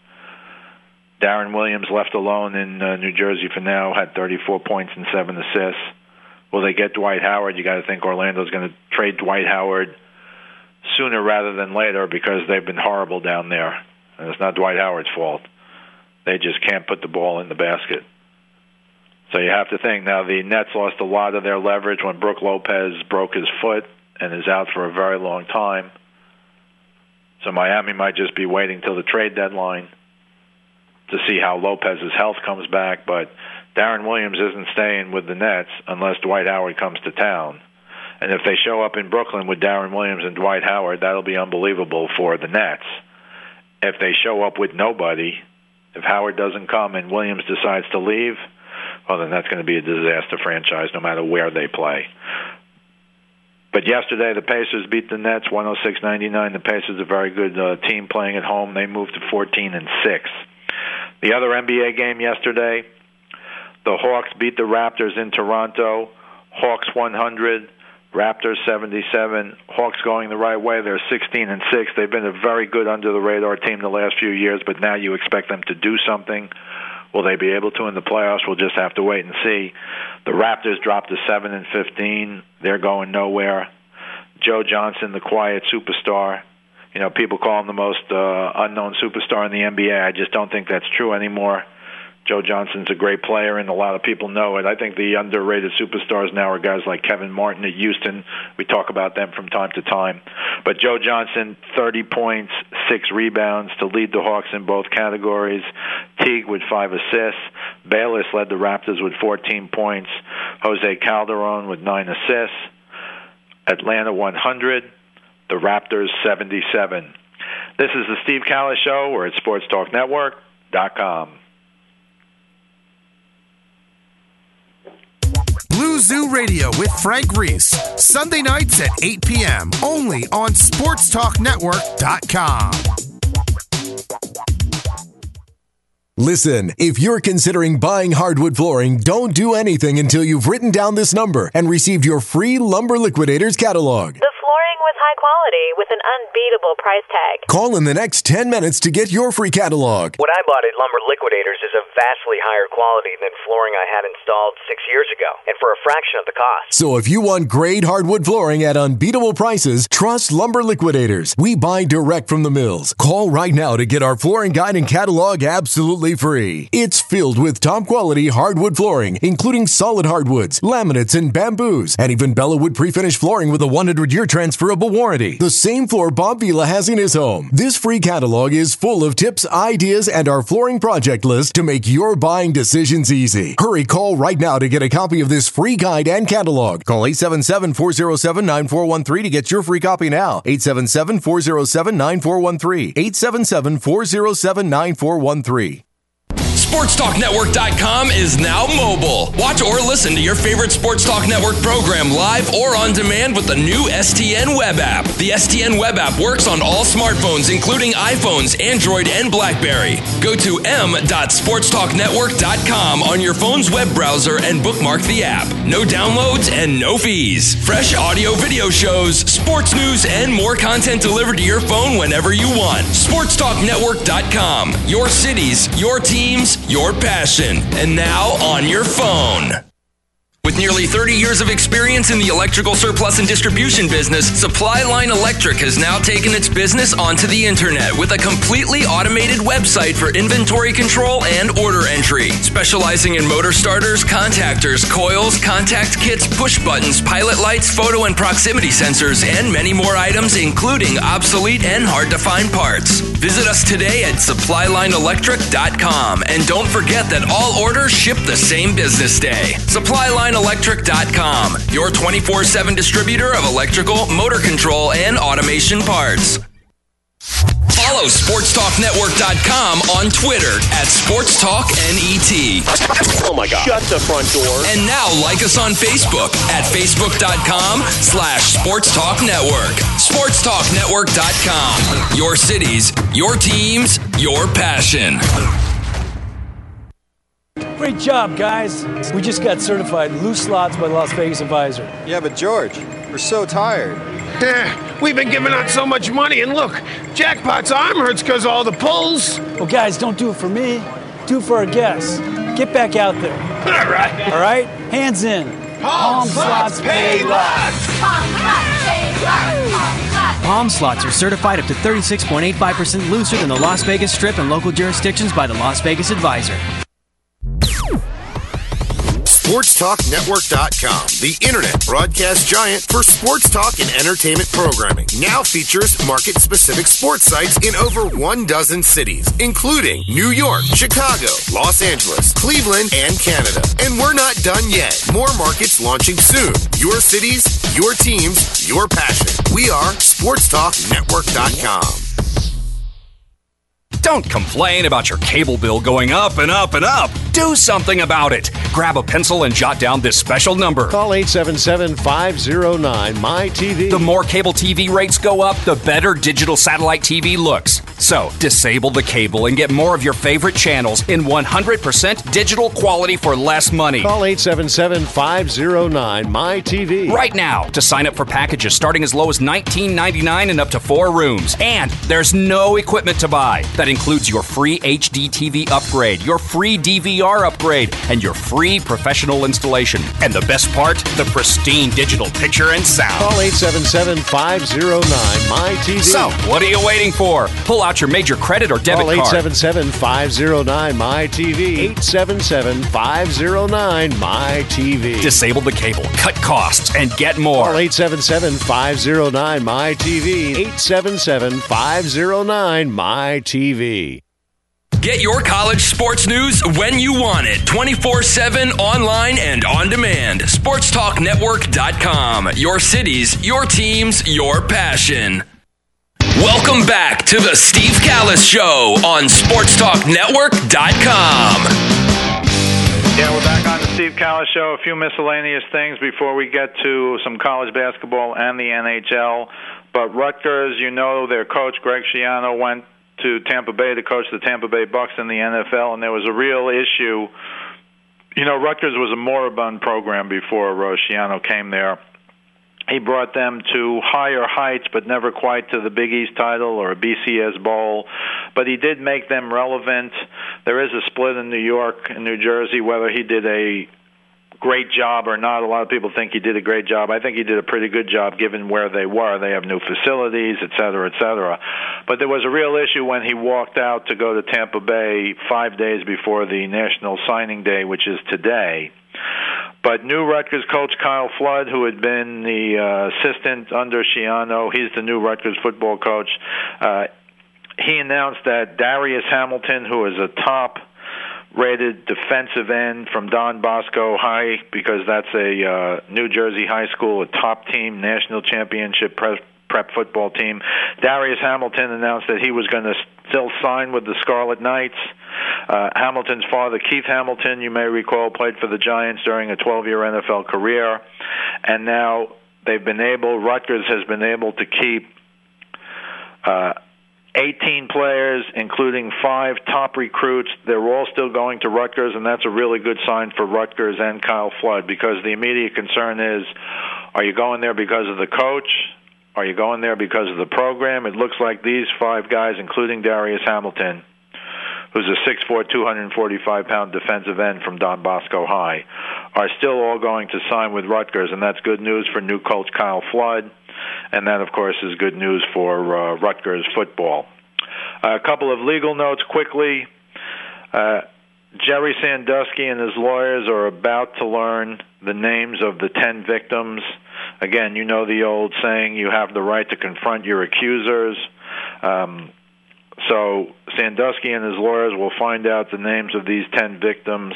Darren Williams, left alone in New Jersey for now, had 34 points and 7 assists. Will they get Dwight Howard? You got to think Orlando's going to trade Dwight Howard sooner rather than later because they've been horrible down there. And it's not Dwight Howard's fault. They just can't put the ball in the basket. So you have to think, now the Nets lost a lot of their leverage when Brook Lopez broke his foot and is out for a very long time. So Miami might just be waiting till the trade deadline to see how Lopez's health comes back, but Darren Williams isn't staying with the Nets unless Dwight Howard comes to town. And if they show up in Brooklyn with Darren Williams and Dwight Howard, that'll be unbelievable for the Nets. If they show up with nobody, if Howard doesn't come and Williams decides to leave, well, then that's going to be a disaster franchise no matter where they play. But yesterday, the Pacers beat the Nets 106-99. The Pacers are a very good team playing at home. They moved to 14-6. The other NBA game yesterday, the Hawks beat the Raptors in Toronto. Hawks 100, Raptors 77. Hawks going the right way. They're 16-6. They've been a very good under-the-radar team the last few years, but now you expect them to do something. Will they be able to in the playoffs? We'll just have to wait and see. The Raptors dropped to 7-15. They're going nowhere. Joe Johnson, the quiet superstar. People call him the most unknown superstar in the NBA. I just don't think that's true anymore. Joe Johnson's a great player, and a lot of people know it. I think the underrated superstars now are guys like Kevin Martin at Houston. We talk about them from time to time. But Joe Johnson, 30 points, 6 rebounds to lead the Hawks in both categories. Teague with 5 assists. Bayless led the Raptors with 14 points. Jose Calderon with 9 assists. Atlanta 100, the Raptors 77. This is the Steve Callis Show. We're at SportsTalkNetwork.com. Blue Zoo Radio with Frank Reese. Sunday nights at 8 p.m. Only on SportsTalkNetwork.com. Listen, if you're considering buying hardwood flooring, don't do anything until you've written down this number and received your free Lumber Liquidators catalog. The flooring with high quality with an unbeatable price tag. Call in the next 10 minutes to get your free catalog. What I bought at Lumber Liquidators is a vastly higher quality than flooring I had installed 6 years ago, and for a fraction of the cost. So if you want great hardwood flooring at unbeatable prices, trust Lumber Liquidators. We buy direct from the mills. Call right now to get our flooring guide and catalog absolutely free. It's filled with top quality hardwood flooring, including solid hardwoods, laminates, and bamboos, and even Bellawood pre-finished flooring with a 100-year transferable warranty. The same floor Bob Vila has in his home. This free catalog is full of tips, ideas, and our flooring project list to make your buying decisions easy. Hurry, call right now to get a copy of this free guide and catalog. Call 877-407-9413 to get your free copy now. 877-407-9413. 877-407-9413. SportsTalkNetwork.com is now mobile. Watch or listen to your favorite Sports Talk Network program live or on demand with the new STN web app. The STN web app works on all smartphones, including iPhones, Android, and BlackBerry. Go to m.sportstalknetwork.com on your phone's web browser and bookmark the app. No downloads and no fees. Fresh audio video shows, sports news, and more content delivered to your phone whenever you want. SportsTalkNetwork.com. Your cities, your teams, your passion, and now on your phone. With nearly 30 years of experience in the electrical surplus and distribution business, Supply Line Electric has now taken its business onto the internet with a completely automated website for inventory control and order entry. Specializing in motor starters, contactors, coils, contact kits, push buttons, pilot lights, photo and proximity sensors, and many more items, including obsolete and hard-to-find parts. Visit us today at SupplyLineElectric.com. And don't forget that all orders ship the same business day. SupplyLineElectric.com, your 24/7 distributor of electrical, motor control, and automation parts. Follow SportsTalkNetwork.com on Twitter at SportsTalkNET. Oh my God. Shut the front door. And now like us on Facebook at Facebook.com/SportsTalkNetwork. SportsTalkNetwork.com. Your cities, your teams, your passion. Great job, guys. We just got certified loose slots by the Las Vegas Advisor. Yeah, but George, we're so tired. We've been giving out so much money, and look, Jackpot's arm hurts because of all the pulls. Well, guys, don't do it for me. Do it for our guests. Get back out there. All right. All right? Hands in. Palm slots pay lots. Palm slots are certified up to 36.85% looser than the Las Vegas Strip and local jurisdictions by the Las Vegas Advisor. SportsTalkNetwork.com, the internet broadcast giant for sports talk and entertainment programming, now features market-specific sports sites in over 12 cities, including New York, Chicago, Los Angeles, Cleveland, and Canada. And we're not done yet. More markets launching soon. Your cities, your teams, your passion. We are SportsTalkNetwork.com. Don't complain about your cable bill going up and up and up. Do something about it. Grab a pencil and jot down this special number. Call 877-509-MY-TV. The more cable TV rates go up, the better digital satellite TV looks. So, disable the cable and get more of your favorite channels in 100% digital quality for less money. Call 877-509-MY-TV. Right now to sign up for packages starting as low as $19.99 and up to 4 rooms. And there's no equipment to buy. That includes your free HD TV upgrade, your free DVR upgrade, and your free professional installation. And the best part, the pristine digital picture and sound. Call 877-509-MY-TV. So, what are you waiting for? Pull out your major credit or debit card. Call 877-509-MY-TV. 877-509-MY-TV. Disable the cable, cut costs, and get more. Call 877-509-MY-TV. 877-509-MY-TV. Get your college sports news when you want it, 24/7 online and on demand. SportsTalkNetwork.com. Your cities, your teams, your passion. Welcome back to the Steve Callis Show on SportsTalkNetwork.com. Yeah, we're back on the Steve Callis Show. A few miscellaneous things before we get to some college basketball and the NHL. But Rutgers, their coach, Greg Schiano, went to Tampa Bay to coach the Tampa Bay Bucks in the NFL, and there was a real issue. Rutgers was a moribund program before Schiano came there. He brought them to higher heights, but never quite to the Big East title or a BCS Bowl. But he did make them relevant. There is a split in New York and New Jersey whether he did a great job or not. A lot of people think he did a great job. I think he did a pretty good job given where they were. They have new facilities, et cetera, et cetera. But there was a real issue when he walked out to go to Tampa Bay 5 days before the National Signing Day, which is today. But new Rutgers coach Kyle Flood, who had been the assistant under Schiano, he's the new Rutgers football coach. He announced that Darius Hamilton, who is a top-rated defensive end from Don Bosco High, because that's a New Jersey high school, a top team, national championship prep football team. Darius Hamilton announced that he was going to still sign with the Scarlet Knights. Hamilton's father, Keith Hamilton, you may recall, played for the Giants during a 12-year NFL career. And now Rutgers has been able to keep 18 players, including 5 top recruits. They're all still going to Rutgers, and that's a really good sign for Rutgers and Kyle Flood, because the immediate concern is, are you going there because of the coach? Are you going there because of the program? It looks like these 5 guys, including Darius Hamilton, who's a 6'4", 245-pound defensive end from Don Bosco High, are still all going to sign with Rutgers, and that's good news for new coach Kyle Flood, and that, of course, is good news for Rutgers football. A couple of legal notes quickly. Jerry Sandusky and his lawyers are about to learn the names of the 10 victims. Again, you know the old saying, you have the right to confront your accusers. So Sandusky and his lawyers will find out the names of these 10 victims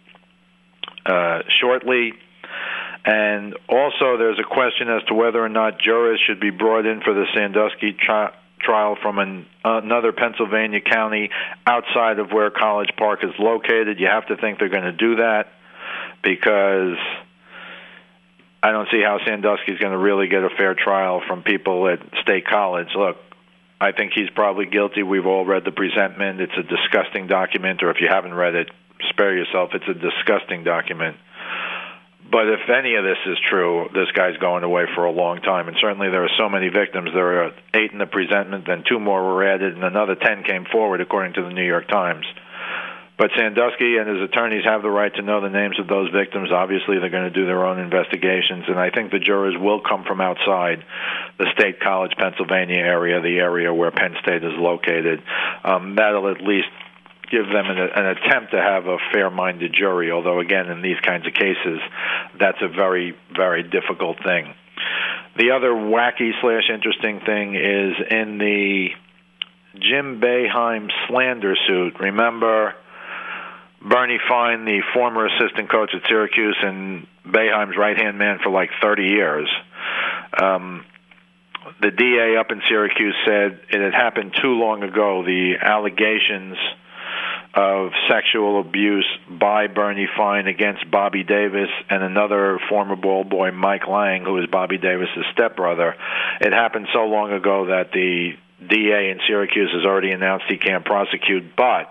shortly. And also there's a question as to whether or not jurors should be brought in for the Sandusky trial from another Pennsylvania county outside of where College Park is located. You have to think they're going to do that, because I don't see how Sandusky's going to really get a fair trial from people at State College. Look, I think he's probably guilty. We've all read the presentment. It's a disgusting document, or if you haven't read it, spare yourself. It's a disgusting document. But if any of this is true, this guy's going away for a long time. And certainly there are so many victims. There are 8 in the presentment, then 2 more were added, and another 10 came forward, according to the New York Times. But Sandusky and his attorneys have the right to know the names of those victims. Obviously, they're going to do their own investigations, and I think the jurors will come from outside the State College, Pennsylvania area, the area where Penn State is located. That'll at least give them an attempt to have a fair-minded jury, although, again, in these kinds of cases, that's a very, very difficult thing. The other wacky/interesting thing is in the Jim Boeheim slander suit. Remember Bernie Fine, the former assistant coach at Syracuse and Boeheim's right-hand man for like 30 years. The DA up in Syracuse said it had happened too long ago. The allegations of sexual abuse by Bernie Fine against Bobby Davis and another former ball boy, Mike Lang, who is Bobby Davis's stepbrother. It happened so long ago that the DA in Syracuse has already announced he can't prosecute, but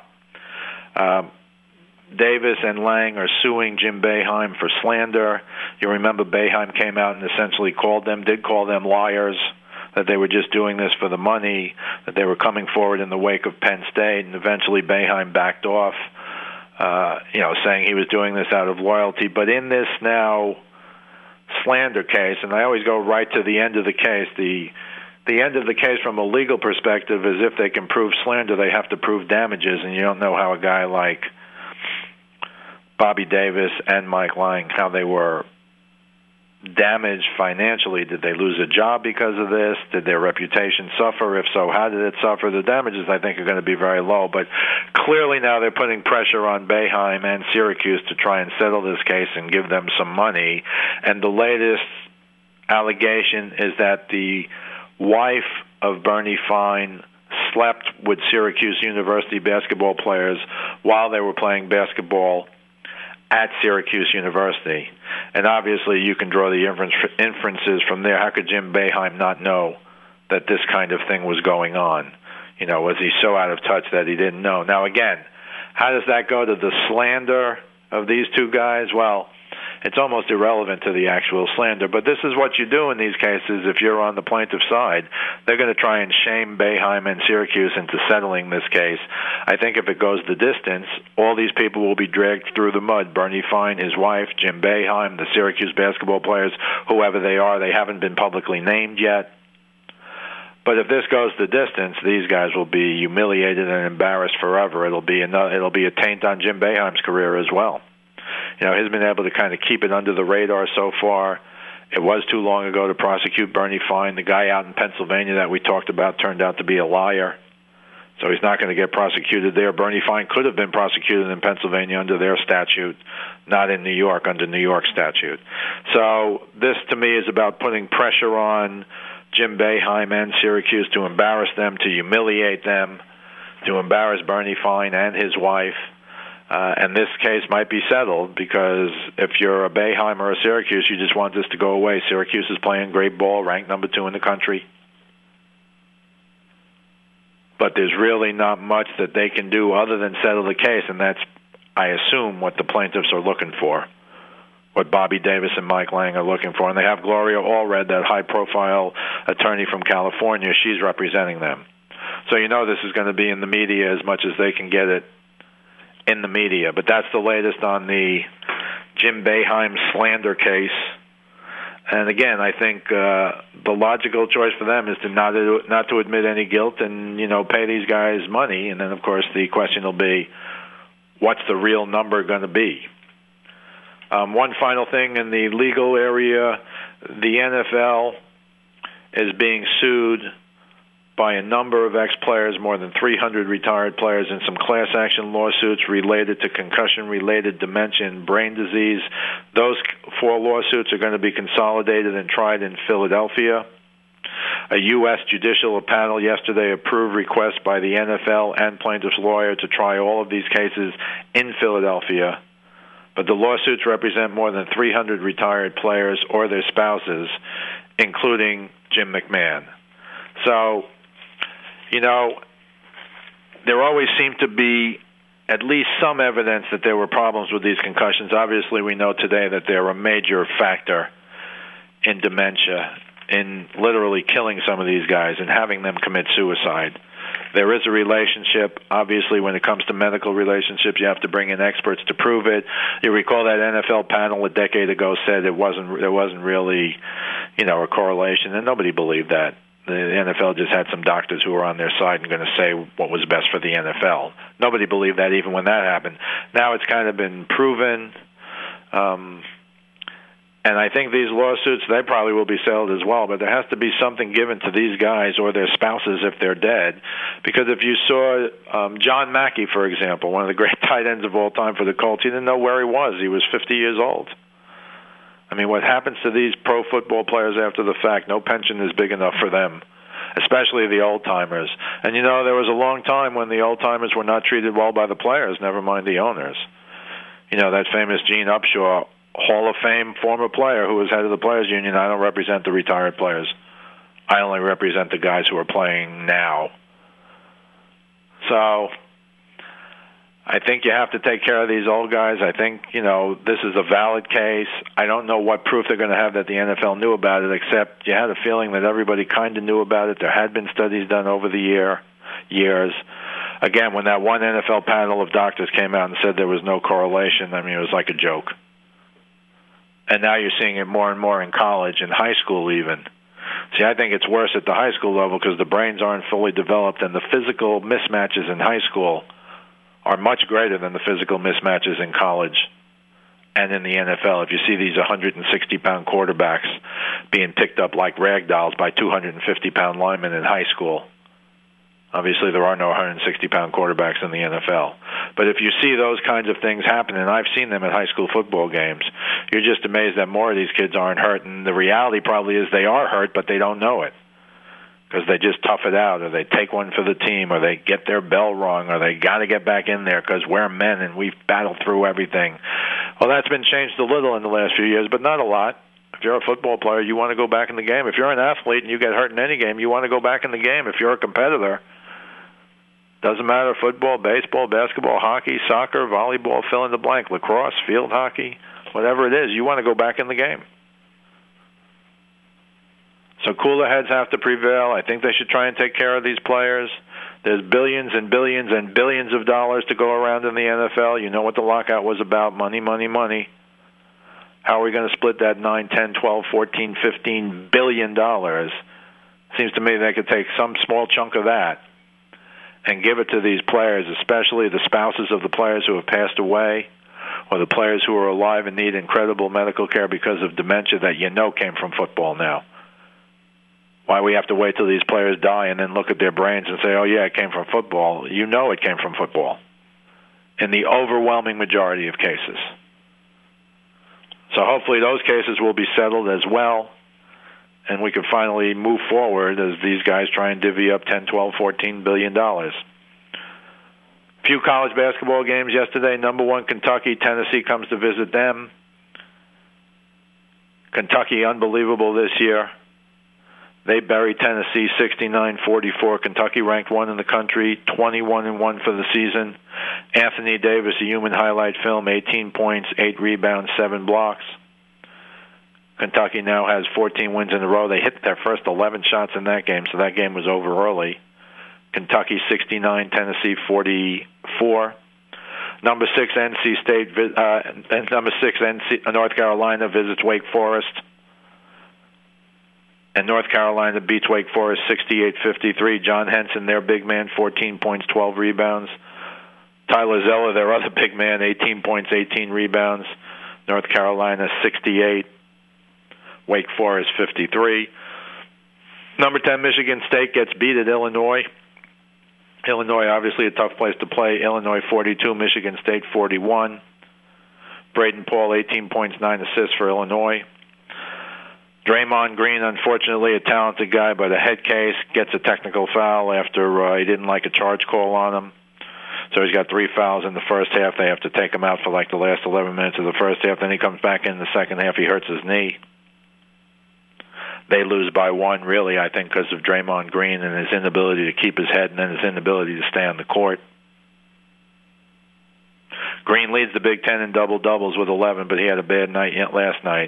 Davis and Lang are suing Jim Boeheim for slander. You remember Boeheim came out and essentially called them liars, that they were just doing this for the money, that they were coming forward in the wake of Penn State, and eventually Boeheim backed off, saying he was doing this out of loyalty. But in this now slander case, and I always go right to the end of the case, the end of the case from a legal perspective is if they can prove slander, they have to prove damages, and you don't know how a guy like Bobby Davis and Mike Lang, how they were damaged financially? Did they lose a job because of this? Did their reputation suffer? If so, how did it suffer? The damages, I think, are going to be very low. But clearly now they're putting pressure on Boeheim and Syracuse to try and settle this case and give them some money. And the latest allegation is that the wife of Bernie Fine slept with Syracuse University basketball players while they were playing basketball at Syracuse University. And obviously you can draw the inferences from there. How could Jim Boeheim not know that this kind of thing was going on? You know, was he so out of touch that he didn't know? Now, again, how does that go to the slander of these two guys? Well, it's almost irrelevant to the actual slander, but this is what you do in these cases if you're on the plaintiff's side. They're going to try and shame Boeheim and Syracuse into settling this case. I think if it goes the distance, all these people will be dragged through the mud. Bernie Fine, his wife, Jim Boeheim, the Syracuse basketball players, whoever they are, they haven't been publicly named yet. But if this goes the distance, these guys will be humiliated and embarrassed forever. It'll be a taint on Jim Boeheim's career as well. You know, he's been able to kind of keep it under the radar so far. It was too long ago to prosecute Bernie Fine. The guy out in Pennsylvania that we talked about turned out to be a liar, so he's not going to get prosecuted there. Bernie Fine could have been prosecuted in Pennsylvania under their statute, not in New York under New York statute. So this, to me, is about putting pressure on Jim Boeheim and Syracuse to embarrass them, to humiliate them, to embarrass Bernie Fine and his wife. And this case might be settled because if you're a Boeheim or a Syracuse, you just want this to go away. Syracuse is playing great ball, ranked number 2 in the country. But there's really not much that they can do other than settle the case, and that's, I assume, what the plaintiffs are looking for, what Bobby Davis and Mike Lang are looking for. And they have Gloria Allred, that high-profile attorney from California. She's representing them. So you know this is going to be in the media as much as they can get it in the media. But that's the latest on the Jim Boeheim slander case. And again, I think the logical choice for them is to not to admit any guilt and, you know, pay these guys money. And then, of course, the question will be, what's the real number going to be? One final thing in the legal area, the NFL is being sued by a number of ex-players, more than 300 retired players, in some class action lawsuits related to concussion-related dementia and brain disease. Those 4 lawsuits are going to be consolidated and tried in Philadelphia. A U.S. judicial panel yesterday approved requests by the NFL and plaintiff's lawyer to try all of these cases in Philadelphia. But the lawsuits represent more than 300 retired players or their spouses, including Jim McMahon. So, you know, there always seemed to be at least some evidence that there were problems with these concussions. Obviously, we know today that they're a major factor in dementia, in literally killing some of these guys and having them commit suicide. There is a relationship. Obviously, when it comes to medical relationships, you have to bring in experts to prove it. You recall that NFL panel a decade ago said there wasn't really, you know, a correlation, and nobody believed that. The NFL just had some doctors who were on their side and going to say what was best for the NFL. Nobody believed that even when that happened. Now it's kind of been proven. And I think these lawsuits, they probably will be settled as well, but there has to be something given to these guys or their spouses if they're dead. Because if you saw John Mackey, for example, one of the great tight ends of all time for the Colts, he didn't know where he was. He was 50 years old. I mean, what happens to these pro football players after the fact? No pension is big enough for them, especially the old-timers. And, you know, there was a long time when the old-timers were not treated well by the players, never mind the owners. You know, that famous Gene Upshaw, Hall of Fame former player who was head of the Players Union. I don't represent the retired players. I only represent the guys who are playing now. So I think you have to take care of these old guys. I think, you know, this is a valid case. I don't know what proof they're going to have that the NFL knew about it, except you had a feeling that everybody kind of knew about it. There had been studies done over the years. Again, when that one NFL panel of doctors came out and said there was no correlation, I mean, it was like a joke. And now you're seeing it more and more in college and high school even. See, I think it's worse at the high school level because the brains aren't fully developed, and the physical mismatches in high school are much greater than the physical mismatches in college. and in the NFL. If you see these 160-pound quarterbacks being picked up like rag dolls by 250-pound linemen in high school, obviously there are no 160-pound quarterbacks in the NFL. But if you see those kinds of things happen, and I've seen them at high school football games, you're just amazed that more of these kids aren't hurt. And the reality probably is they are hurt, but they don't know it, because they just tough it out, or they take one for the team, or they get their bell rung, or they got to get back in there because we're men and we've battled through everything. Well, that's been changed a little in the last few years, but not a lot. If you're a football player, you want to go back in the game. If you're an athlete and you get hurt in any game, you want to go back in the game. If you're a competitor, doesn't matter, football, baseball, basketball, hockey, soccer, volleyball, fill in the blank, lacrosse, field hockey, whatever it is, you want to go back in the game. So cooler heads have to prevail. I think they should try and take care of these players. There's billions and billions and billions of dollars to go around in the NFL. You know what the lockout was about, money, money, money. How are we going to split that 9, 10, 12, 14, 15 billion dollars? Seems to me they could take some small chunk of that and give it to these players, especially the spouses of the players who have passed away, or the players who are alive and need incredible medical care because of dementia that you know came from football now. Why we have to wait till these players die and then look at their brains and say, oh, yeah, it came from football. You know it came from football in the overwhelming majority of cases. So hopefully those cases will be settled as well, and we can finally move forward as these guys try and divvy up $10, $12, $14 billion. Few college basketball games yesterday. Number 1, Kentucky. Tennessee comes to visit them. Kentucky, unbelievable this year. They buried Tennessee 69-44. Kentucky ranked 1 in the country, 21-1 for the season. Anthony Davis, a human highlight film, 18 points, 8 rebounds, 7 blocks. Kentucky now has 14 wins in a row. They hit their first 11 shots in that game, so that game was over early. Kentucky 69, Tennessee 44. Number 6 NC State and number 6 North Carolina visits Wake Forest. And North Carolina beats Wake Forest 68-53. John Henson, their big man, 14 points, 12 rebounds. Tyler Zeller, their other big man, 18 points, 18 rebounds. North Carolina 68. Wake Forest 53. Number 10, Michigan State gets beat at Illinois. Illinois, obviously a tough place to play. Illinois 42, Michigan State 41. Braden Paul, 18 points, 9 assists for Illinois. Draymond Green, unfortunately, a talented guy, but a head case, gets a technical foul after he didn't like a charge call on him. So he's got 3 fouls in the first half. They have to take him out for like the last 11 minutes of the first half. Then he comes back in the second half. He hurts his knee. They lose by 1, really, I think, because of Draymond Green and his inability to keep his head and then his inability to stay on the court. Green leads the Big Ten in double-doubles with 11, but he had a bad night last night.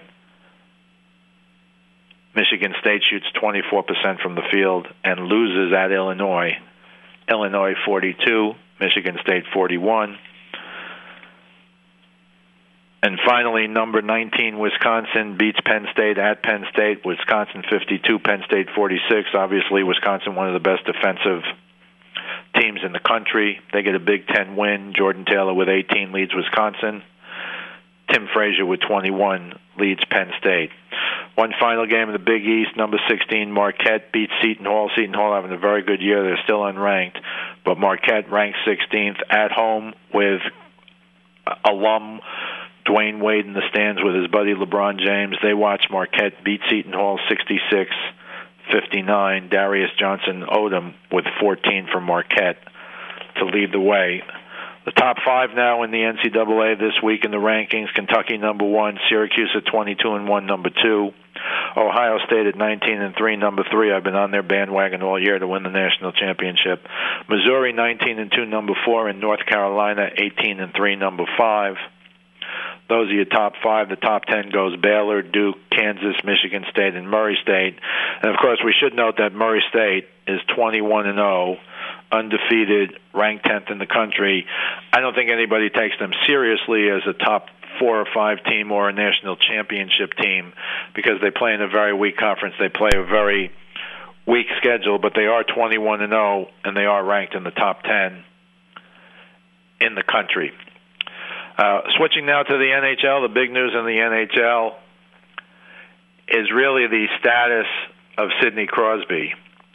Michigan State shoots 24% from the field and loses at Illinois. Illinois 42, Michigan State 41. And finally, number 19, Wisconsin beats Penn State at Penn State. Wisconsin 52, Penn State 46. Obviously, Wisconsin, one of the best defensive teams in the country. They get a Big Ten win. Jordan Taylor with 18 leads Wisconsin. Tim Frazier with 21 leads Penn State. One final game in the Big East, number 16, Marquette beats Seton Hall. Seton Hall having a very good year. They're still unranked, but Marquette ranked 16th at home with alum Dwayne Wade in the stands with his buddy LeBron James. They watch Marquette beat Seton Hall 66-59. Darius Johnson-Odom with 14 for Marquette to lead the way. The top 5 now in the NCAA this week in the rankings: Kentucky number 1, Syracuse at 22-1, number 2, Ohio State at 19-3, number 3. I've been on their bandwagon all year to win the national championship. Missouri 19-2, number 4, and North Carolina 18-3, number 5. Those are your top 5. The top 10 goes Baylor, Duke, Kansas, Michigan State, and Murray State. And, of course, we should note that Murray State is 21-0, undefeated, ranked 10th in the country. I don't think anybody takes them seriously as a top 4 or 5 team or a national championship team because they play in a very weak conference. They play a very weak schedule, but they are 21-0, and they are ranked in the top 10 in the country. Switching now to the NHL, the big news in the NHL is really the status of Sidney Crosby.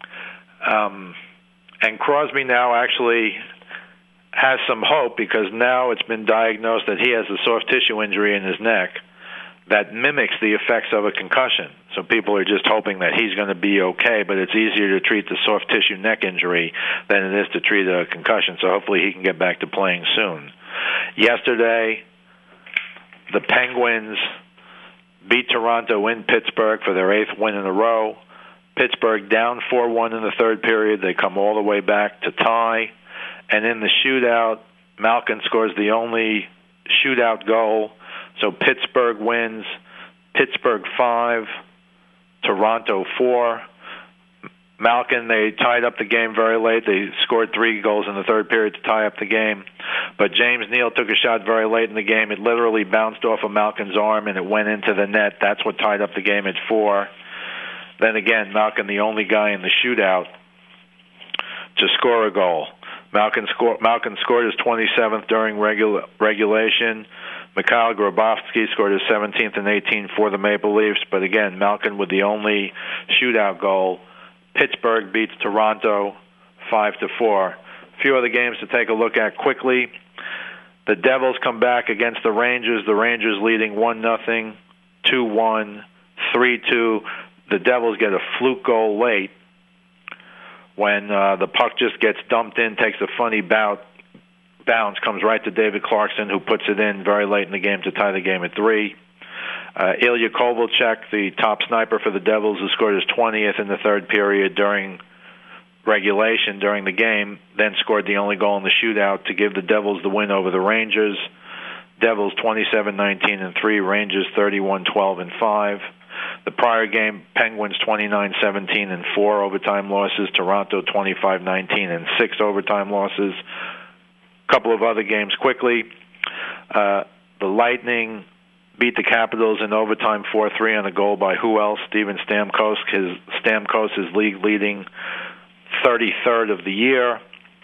And Crosby now actually has some hope because now it's been diagnosed that he has a soft tissue injury in his neck that mimics the effects of a concussion. So people are just hoping that he's going to be okay, but it's easier to treat the soft tissue neck injury than it is to treat a concussion. So hopefully he can get back to playing soon. Yesterday, the Penguins beat Toronto in Pittsburgh for their 8th win in a row. Pittsburgh down 4-1 in the third period. They come all the way back to tie. And in the shootout, Malkin scores the only shootout goal. So Pittsburgh wins. Pittsburgh 5, Toronto 4. Malkin, they tied up the game very late. They scored 3 goals in the third period to tie up the game. But James Neal took a shot very late in the game. It literally bounced off of Malkin's arm, and it went into the net. That's what tied up the game at 4. Then again, Malkin, the only guy in the shootout to score a goal. Malkin scored his 27th during regulation. Mikhail Grabovski scored his 17th and 18th for the Maple Leafs. But again, Malkin with the only shootout goal. Pittsburgh beats Toronto 5-4. A few other games to take a look at quickly. The Devils come back against the Rangers. The Rangers leading 1-0, 2-1, 3-2. The Devils get a fluke goal late when the puck just gets dumped in, takes a funny bounce, comes right to David Clarkson, who puts it in very late in the game to tie the game at 3. Ilya Kovalchuk, the top sniper for the Devils, who scored his 20th in the third period during regulation during the game, then scored the only goal in the shootout to give the Devils the win over the Rangers. Devils 27-19-3, Rangers 31-12-5. The prior game, Penguins 29-17-4 overtime losses, Toronto 25-19-6 overtime losses. A couple of other games quickly. The Lightning beat the Capitals in overtime 4-3 on a goal by who else? Steven Stamkos. Stamkos is league-leading 33rd of the year.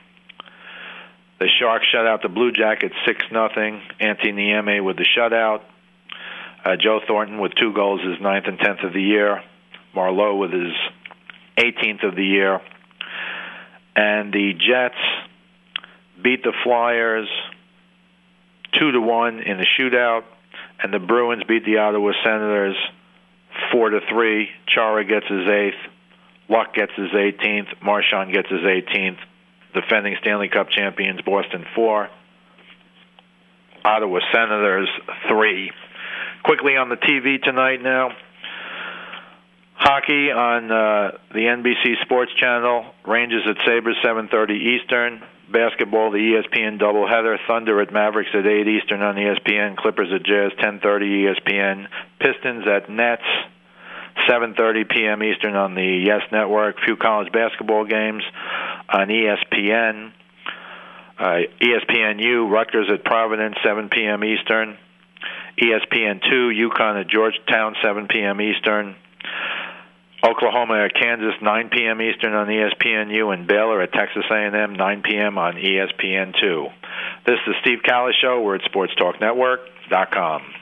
The Sharks shut out the Blue Jackets 6-0. Antti Niemi with the shutout. Joe Thornton with 2 goals, his 9th and 10th of the year. Marleau with his 18th of the year. And the Jets beat the Flyers 2-1 in the shootout. And the Bruins beat the Ottawa Senators 4-3. Chara gets his 8th. Luck gets his 18th. Marchand gets his 18th. Defending Stanley Cup champions Boston 4. Ottawa Senators 3. Quickly on the TV tonight now. Hockey on the NBC Sports Channel. Rangers at Sabres 7:30 Eastern. Basketball, the ESPN doubleheader. Thunder at Mavericks at 8 Eastern on ESPN. Clippers at Jazz 10:30 ESPN. Pistons at Nets 7:30 p.m. Eastern on the Yes Network. Few college basketball games on ESPN. ESPNU, Rutgers at Providence 7 p.m. Eastern. ESPN2, UConn at Georgetown 7 p.m. Eastern. Oklahoma at Kansas 9 p.m. Eastern on ESPNU, and Baylor at Texas A&M 9 p.m. on ESPN2. This is the Steve Callis Show. We're at SportsTalkNetwork.com.